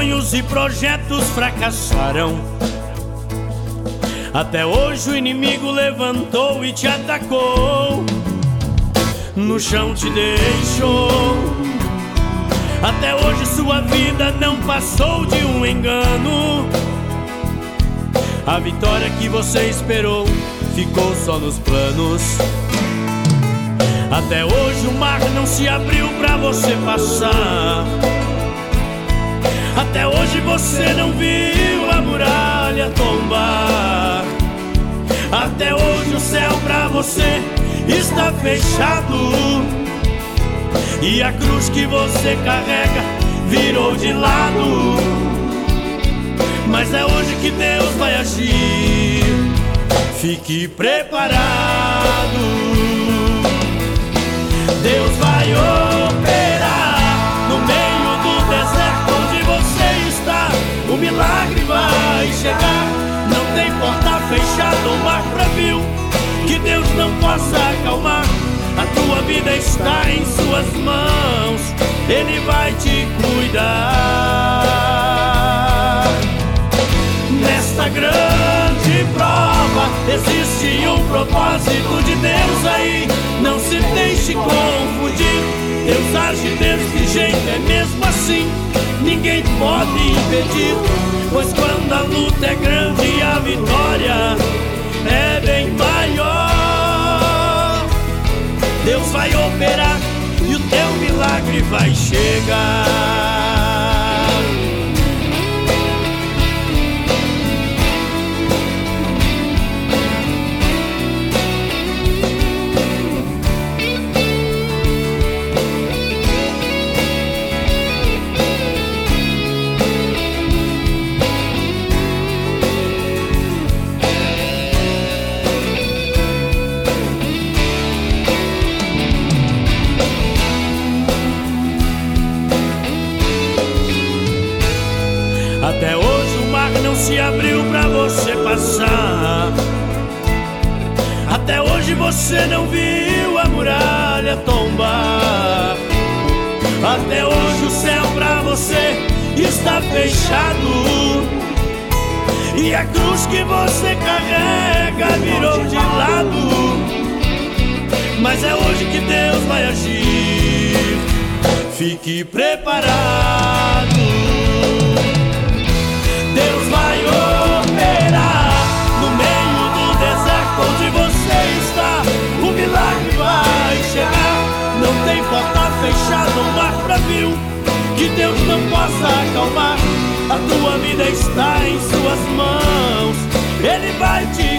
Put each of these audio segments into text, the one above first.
sonhos e projetos fracassaram. Até hoje o inimigo levantou e te atacou, no chão te deixou. Até hoje sua vida não passou de um engano. A vitória que você esperou ficou só nos planos. Até hoje o mar não se abriu pra você passar. Até hoje você não viu a muralha tombar. Até hoje o céu pra você está fechado, e a cruz que você carrega virou de lado. Mas é hoje que Deus vai agir. Fique preparado. Deus vai operar no meio do deserto onde você está. O milagre vai chegar. Não tem porta fechada ou mar frio que Deus não possa acalmar. A tua vida está em suas mãos, Ele vai te cuidar. Nesta grande prova existe um propósito de Deus aí. Não se deixe confundir. Deus age desse jeito, é mesmo assim. Ninguém pode impedir, pois quando a luta é grande a vitória é bem maior. Deus vai operar e o teu milagre vai chegar. Até hoje o mar não se abriu pra você passar. Até hoje você não viu a muralha tombar. Até hoje o céu pra você está fechado, e a cruz que você carrega virou de lado. Mas é hoje que Deus vai agir. Fique preparado. Deus vai operar no meio do deserto onde você está. O milagre vai chegar. Não tem porta fechada ou mar frio que Deus não possa acalmar. A tua vida está em suas mãos, Ele vai te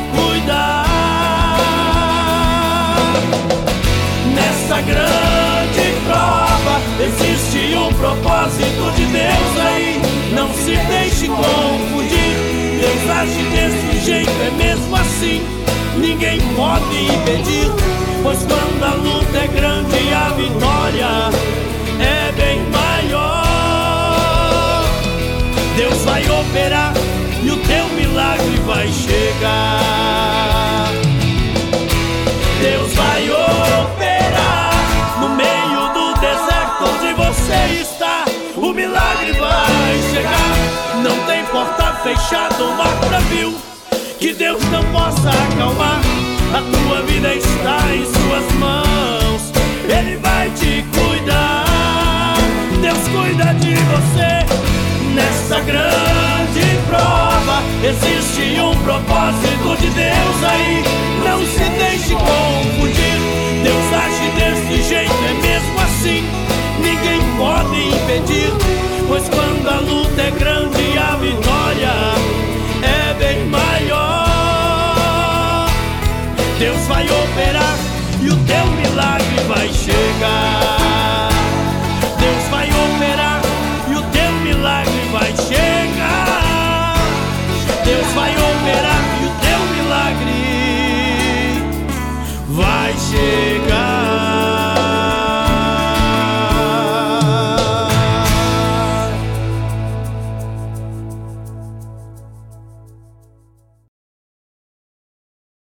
cuidar. Nessa grande prova existe um propósito de Deus aí. Não se deixe confundir. Deus age desse jeito, é mesmo assim. Ninguém pode impedir, pois quando a luta é grande a vitória é bem maior. Deus vai operar e o teu milagre vai chegar. Deus vai operar no meio do deserto onde você está. O milagre vai chegar. Não tem porta fechada ou mar frio que Deus não possa acalmar. A tua vida está em suas mãos, Ele vai te cuidar. Deus cuida de você. Nessa grande prova existe um propósito de Deus aí. Não se deixe confundir. Deus age desse jeito, é mesmo assim. Ninguém pode impedir, pois quando a luta é grande a vitória é bem maior. Deus vai operar e o teu milagre vai chegar. Deus vai operar e o teu milagre vai chegar. Deus vai operar